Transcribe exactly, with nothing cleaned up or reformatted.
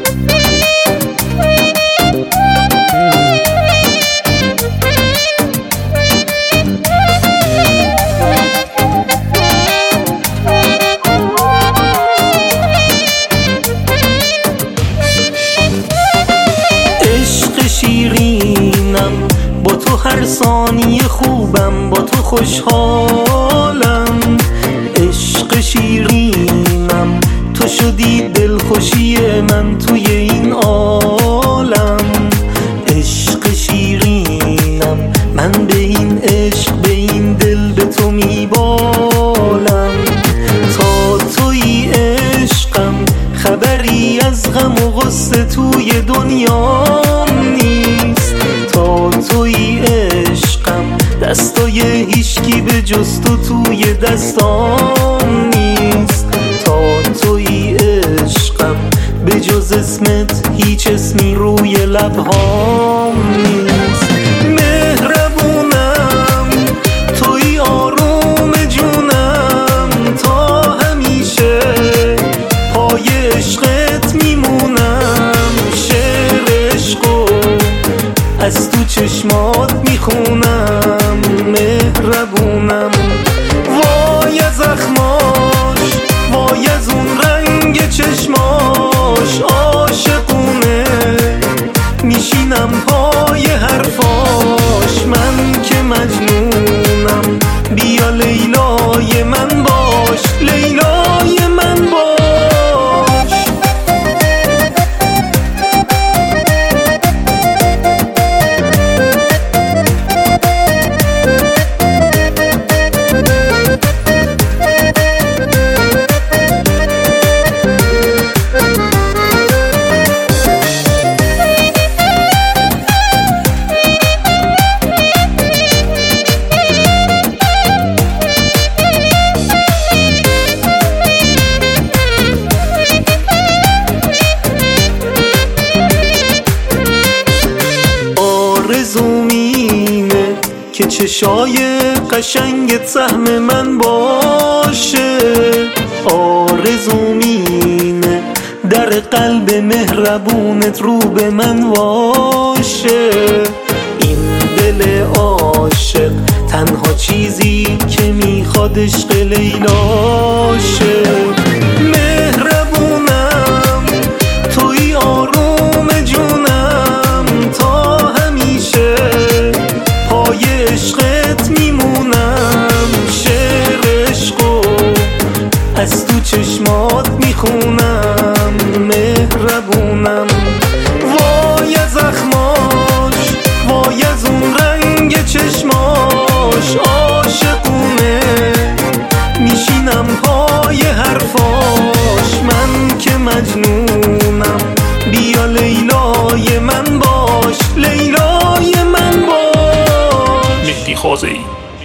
شیرینم با تو هر ثانیه خوبم، با تو خوشحالم. عشق شیرینم تو شدی دلخوشی من توی این عالم. عشق شیرینم من به این عشق به این دل به تو میبالم. تا توی عشقم خبری از غم و غصه توی دنیا نیست. تا توی عشقم دستای هیچکی به جز تو توی دستام نیست. تا توی عشقم به جز اسمت هیچ اسمی روی لبهام نیست. مهربونم توی آروم جونم، تا همیشه پای عشقت میمونم. شعر عشقو از تو چشمات میخونم. مهربونم وای از زخماش، وای از اون رنگ چشماش. عاشقونه میشینم پای حرفاش. من که مجنونم بیا لیلای من باش، لیلای من باش. آرزوم اینه که چشای قشنگت سهم من باشه. آرزوم اینه در قلب مهربونت رو به من واشه. این دل عاشق تنها چیزی که میخواد عشق لیلاشه. مهربونم توی آروم جونم، تا همیشه پای عشقت میمونم. شعر عشقو از تو چشمات میخونم. مهربونم وای از زخماش، وای از اون رنگ چشماش. عاشقونه میشینم پای حرفاش. من که مجنونم بیا لیلای من باش، لیلای من باش. مهدی خازه‌ای